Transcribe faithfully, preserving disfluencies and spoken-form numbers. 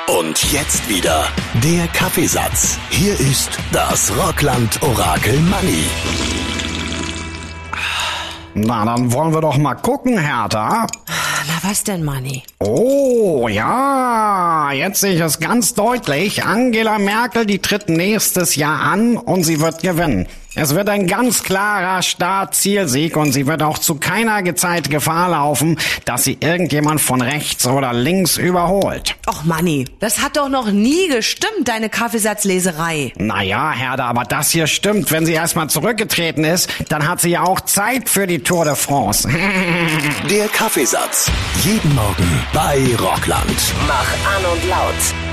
Und jetzt wieder der Kaffeesatz. Hier ist das Rockland-Orakel Manni. Na, dann wollen wir doch mal gucken, Hertha. Na, was denn, Manni? Oh, ja, jetzt sehe ich es ganz deutlich. Angela Merkel, die tritt nächstes Jahr an und sie wird gewinnen. Es wird ein ganz klarer Start-Zielsieg und sie wird auch zu keiner Zeit Gefahr laufen, dass sie irgendjemand von rechts oder links überholt. Och, Manni, das hat doch noch nie gestimmt, deine Kaffeesatzleserei. Naja, Hertha, aber das hier stimmt. Wenn sie erstmal zurückgetreten ist, dann hat sie ja auch Zeit für die Tour de France. Der Kaffeesatz. Jeden Morgen bei Rockland. Mach an und laut.